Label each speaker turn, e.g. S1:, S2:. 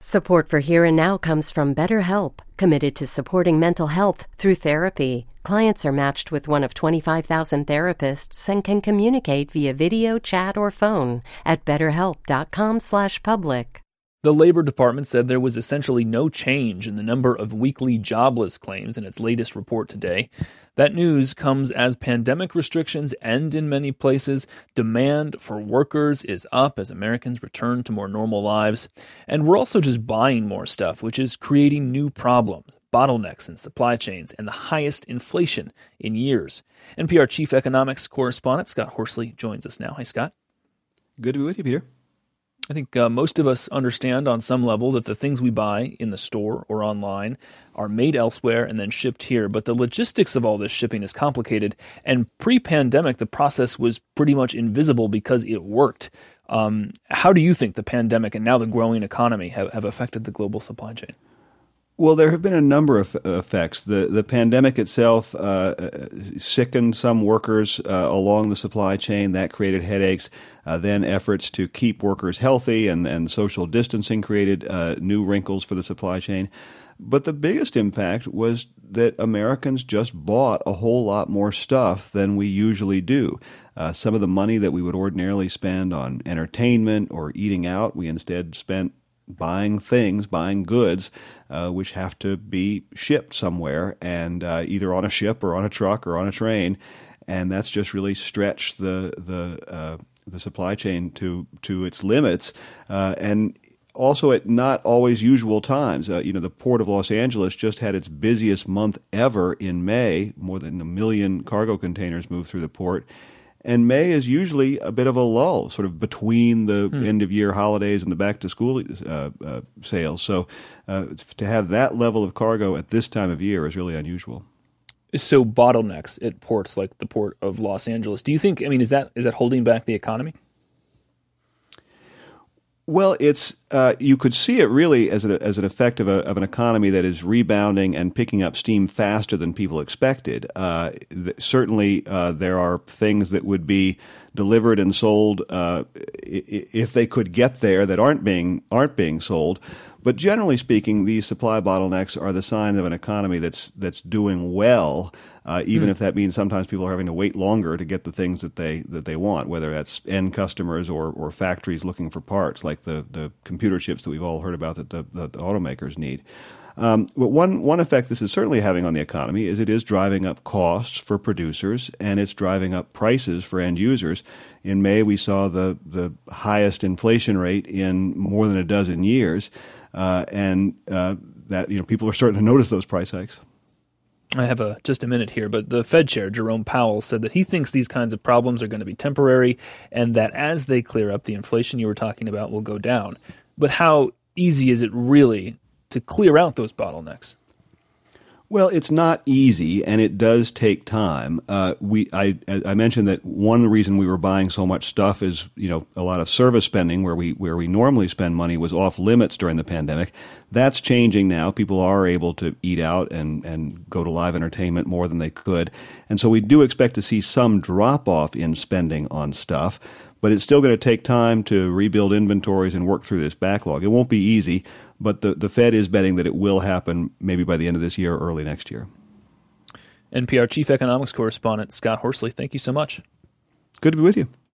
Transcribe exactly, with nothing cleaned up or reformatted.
S1: Support for Here and Now comes from BetterHelp, committed to supporting mental health through therapy. Clients are matched with one of twenty-five thousand therapists and can communicate via video, chat, or phone at betterhelp.com slash public.
S2: The Labor Department said there was essentially no change in the number of weekly jobless claims in its latest report today. That news comes as pandemic restrictions end in many places. Demand for workers is up as Americans return to more normal lives. And we're also just buying more stuff, which is creating new problems, bottlenecks in supply chains, and the highest inflation in years. N P R Chief Economics Correspondent Scott Horsley joins us now. Hi, Scott.
S3: Good to be with you, Peter.
S2: I think uh, most of us understand on some level that the things we buy in the store or online are made elsewhere and then shipped here. But the logistics of all this shipping is complicated. And pre-pandemic, the process was pretty much invisible because it worked. Um, how do you think the pandemic and now the growing economy have, have affected the global supply chain?
S3: Well, there have been a number of effects. The the pandemic itself uh, sickened some workers uh, along the supply chain. That created headaches. Uh, then efforts to keep workers healthy and, and social distancing created uh, new wrinkles for the supply chain. But the biggest impact was that Americans just bought a whole lot more stuff than we usually do. Uh, some of the money that we would ordinarily spend on entertainment or eating out, we instead spent buying things, buying goods, uh, which have to be shipped somewhere, and uh, either on a ship or on a truck or on a train, and that's just really stretched the the uh, the supply chain to to its limits, uh, and also at not always usual times. Uh, you know, the Port of Los Angeles just had its busiest month ever in May. More than a million cargo containers moved through the port. And May is usually a bit of a lull, sort of between the hmm. end-of-year holidays and the back-to-school uh, uh, sales. So uh, to have that level of cargo at this time of year is really unusual.
S2: So bottlenecks at ports like the Port of Los Angeles, do you think, I mean, is that is that holding back the economy?
S3: Well, it's uh, you could see it really as, a, as an effect of, a, of an economy that is rebounding and picking up steam faster than people expected. Uh, th- certainly, uh, there are things that would be delivered and sold uh, I- if they could get there that aren't being aren't being sold. But generally speaking, these supply bottlenecks are the sign of an economy that's that's doing well. Uh, even mm. if that means sometimes people are having to wait longer to get the things that they that they want, whether that's end customers or, or factories looking for parts, like the, the computer chips that we've all heard about that the, that the automakers need. Um, but one one effect this is certainly having on the economy is it is driving up costs for producers, and it's driving up prices for end users. In May, we saw the, the highest inflation rate in more than a dozen years, uh, and uh, that you know people are starting to notice those price hikes.
S2: I have a, just a minute here, but the Fed chair, Jerome Powell, said that he thinks these kinds of problems are going to be temporary and that as they clear up, the inflation you were talking about will go down. But how easy is it really to clear out those bottlenecks?
S3: Well, it's not easy, and it does take time. Uh, we, I, I mentioned that one reason we were buying so much stuff is, you know, a lot of service spending where we where we normally spend money was off limits during the pandemic. That's changing now. People are able to eat out and, and go to live entertainment more than they could, and so we do expect to see some drop off in spending on stuff. But it's still going to take time to rebuild inventories and work through this backlog. It won't be easy, but the, the Fed is betting that it will happen maybe by the end of this year or early next year.
S2: N P R Chief Economics Correspondent Scott Horsley, thank you so much.
S3: Good to be with you.